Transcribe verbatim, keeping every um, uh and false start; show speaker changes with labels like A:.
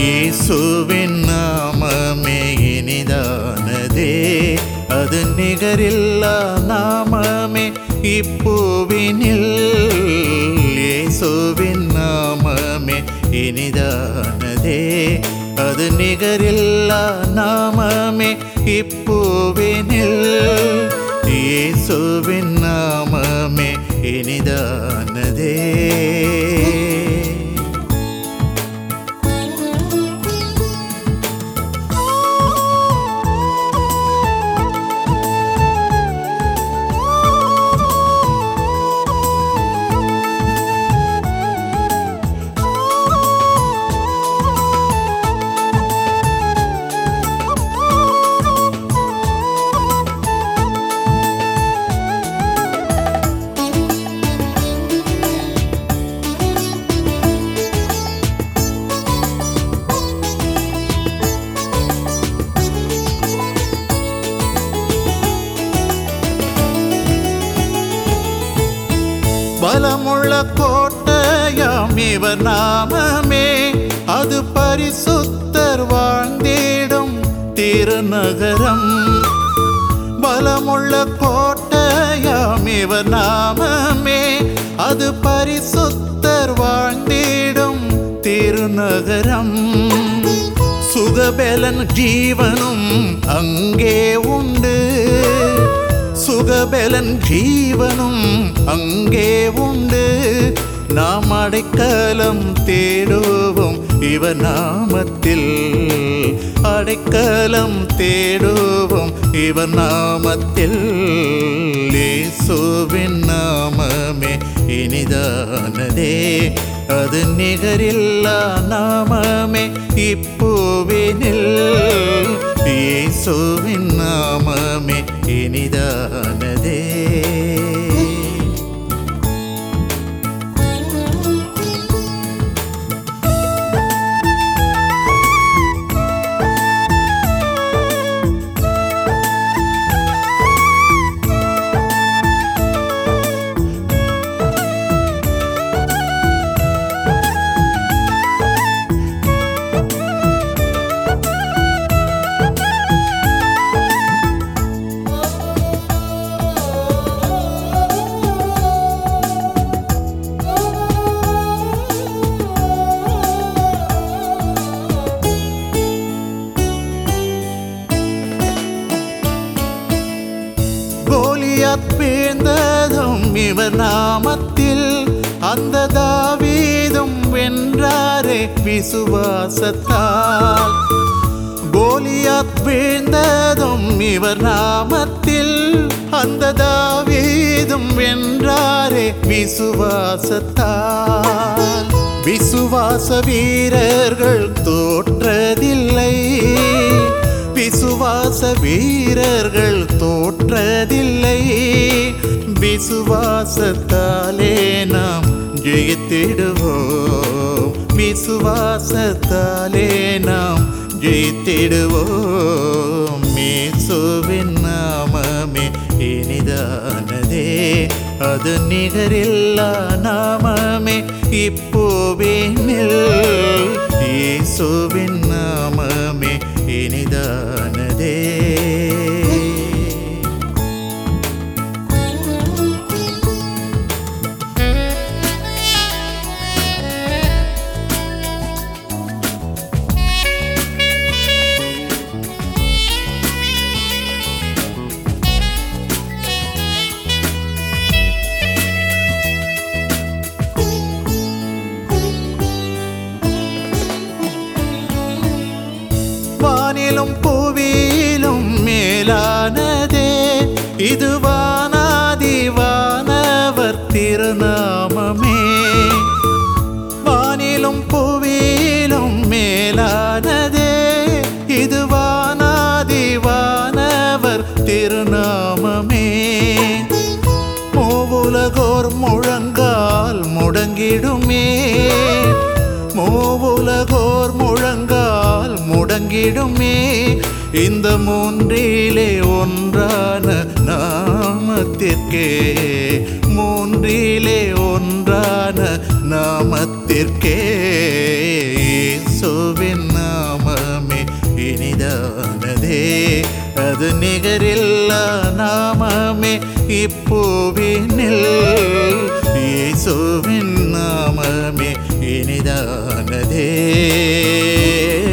A: இயேசுவின் நாமமே இனிதானதே, அது நிகரில்லா நாமமே இப்பூவினில். இயேசுவின் நாமமே இனிதானதே, அது நிகரில்லா நாமமே இப்பூவினில். இயேசுவின் நாமமே இனிதானதே. பலமுள்ள கோட்டையாம் இவர் நாமமே, அது பரிசுத்தர் வாழ்ந்திடும் திருநகரம். பலமுள்ள கோட்டையாம் இவர் நாமமே, அது பரிசுத்தர் வாழ்ந்திடும் திருநகரம். சுகபலன் ஜீவனும் அங்கே உண்டு, சுகபலன் ஜீவனும் அங்கே உண்டு. நாம் அடைக்கலம் தேடுவோம் இவர் நாமத்தில், அடைக்கலம் தேடுவோம் இவர் நாமத்தில். இயேசுவின் நாமமே இனிதானதே, அது நிகரில்லா நாமமே இப்பூவினில். இயேசுவின் நாமமே இனிதானதே. வீழ்ந்ததும் இவர் நாமத்தில், அந்த தாவீதும் வென்றாரே விசுவாசத்தால். கோலியாத் வீழ்ந்ததும் இவர் நாமத்தில், அந்த தாவீதும் வென்றாரே விசுவாசத்தால். விசுவாச வீரர்கள் தோற்றதில்லை, விசுவாச வீரர்கள் தோற்றதில்லை. விசுவாசத்தாலே நாம் ஜெயித்திடுவோம், விசுவாசத்தாலே நாம் ஜெயித்திடுவோம். இயேசுவின் நாமமே இனிதானதே, அது நிகரில்லா நாமமே இப்பூவினில். இயேசுவின் நாமமே இனிதானதே. வானிலும் புவியிலும் மேலானதே, இது வானாதி வானவர் திருநாமமே. வானிலும் புவியிலும் மேலானதே, இது வானாதி வானவர் திருநாமமே. மூவுலகோர் முழங்கால் முடங்கிடுமே, மூவுலகோர் முழங்கால் முடங்கிடுமே. இந்த மூன்றிலே ஒன்றான நாமத்திற்கே, மூன்றிலே ஒன்றான நாமத்திற்கே. இயேசுவின் இனிதானதே அது நிகரில்லா நாமமே இப்பூவினில் இயேசுவின் நாமமே இனிதானதே